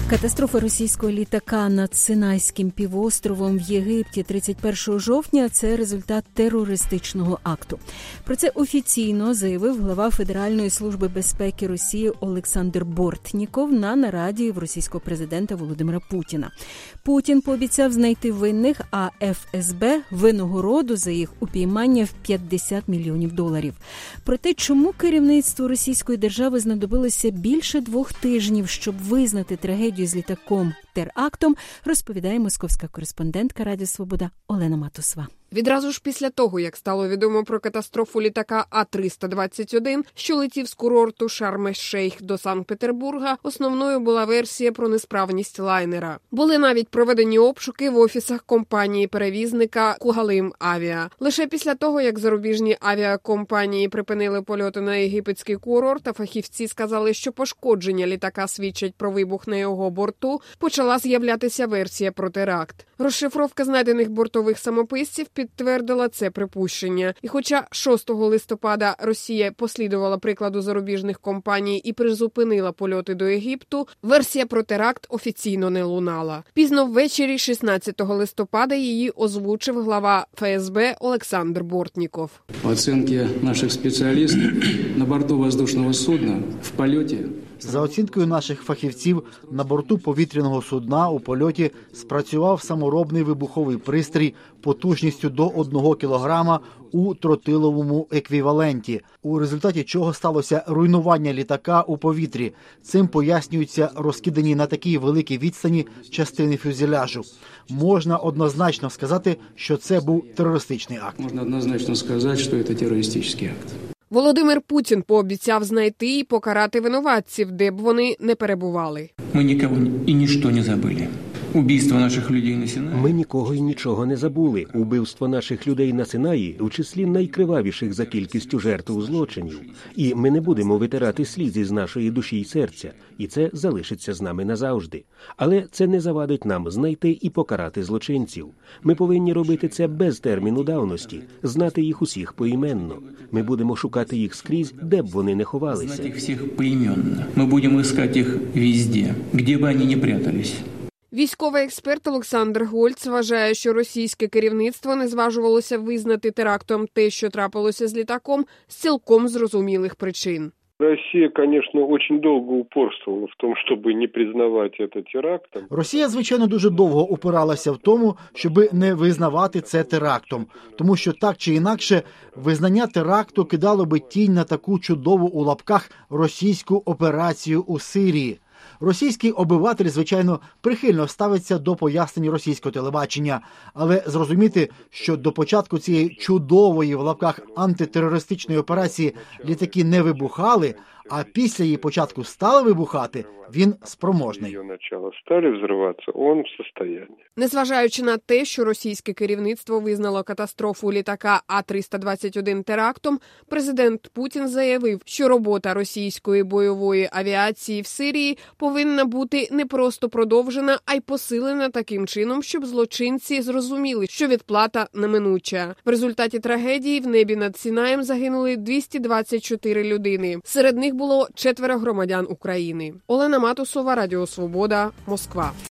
Катастрофа російського літака над Синайським півостровом в Єгипті 31 жовтня – це результат терористичного акту. Про це офіційно заявив глава Федеральної служби безпеки Росії Олександр Бортніков на нараді в російського президента Володимира Путіна. Путін пообіцяв знайти винних, а ФСБ – винагороду за їх упіймання в $50 мільйонів. Про те, чому керівництву російської держави знадобилося більше 2 тижнів, щоб визнати трагедію з літаком терактом, розповідає московська кореспондентка Радіо Свобода Олена Матусова. Відразу ж після того, як стало відомо про катастрофу літака А-321, що летів з курорту Шарм-ель-Шейх до Санкт-Петербурга, основною була версія про несправність лайнера. Були навіть проведені обшуки в офісах компанії-перевізника «Кугалим Авіа». Лише після того, як зарубіжні авіакомпанії припинили польоти на єгипетський курорт, а фахівці сказали, що пошкодження літака свідчать про вибух на його борту, почала з'являтися версія про теракт. Розшифровка знайдених бортових самописців підтвердила це припущення. І хоча 6 листопада Росія послідувала прикладу зарубіжних компаній і призупинила польоти до Єгипту, версія про теракт офіційно не лунала. Пізно ввечері 16 листопада її озвучив глава ФСБ Олександр Бортніков. По оцінці наших спеціалістів, на борту воздушного судна в польоті... За оцінкою наших фахівців, на борту повітряного судна у польоті спрацював саморобний вибуховий пристрій потужністю до 1 кілограма у тротиловому еквіваленті, у результаті чого сталося руйнування літака у повітрі. Цим пояснюються розкидані на такій великій відстані частини фюзеляжу. Можна однозначно сказати, що це був терористичний акт. Можна однозначно сказати, що це терористичний акт. Володимир Путін пообіцяв знайти і покарати винуватців, де б вони не перебували. Ми нікого і ніщо не забули. Убійство наших людей на Синаї. Ми нікого і нічого не забули. Убивство наших людей на Синаї у числі найкривавіших за кількістю жертв злочинів. І ми не будемо витирати сліз із нашої душі й серця. І це залишиться з нами назавжди. Але це не завадить нам знайти і покарати злочинців. Ми повинні робити це без терміну давності, знати їх усіх поіменно. Ми будемо шукати їх скрізь, де б вони не ховалися. Знати їх всіх поіменно. Ми будемо шукати їх везде, де б вони не прятались. Військовий експерт Олександр Гольц вважає, що російське керівництво не зважувалося визнати терактом те, що трапилося з літаком, з цілком зрозумілих причин. Росія, звісно, дуже довго упорствувала в тому, щоб не признавати це терактом. Росія, звичайно, дуже довго упиралася в тому, щоб не визнавати це терактом. Тому що так чи інакше, визнання теракту кидало би тінь на таку чудову у лапках російську операцію у Сирії. Російський обиватель, звичайно, прихильно ставиться до пояснень російського телебачення, але зрозуміти, що до початку цієї чудової в лапках антитерористичної операції літаки не вибухали, а після її початку стали вибухати, він спроможний. Незважаючи на те, що російське керівництво визнало катастрофу літака А-321 терактом, президент Путін заявив, що робота російської бойової авіації в Сирії повинна бути не просто продовжена, а й посилена таким чином, щоб злочинці зрозуміли, що відплата неминуча. В результаті трагедії в небі над Сінаєм загинули 224 людини. Серед них було 4 громадян України. Олена Матусова, Радіо Свобода, Москва.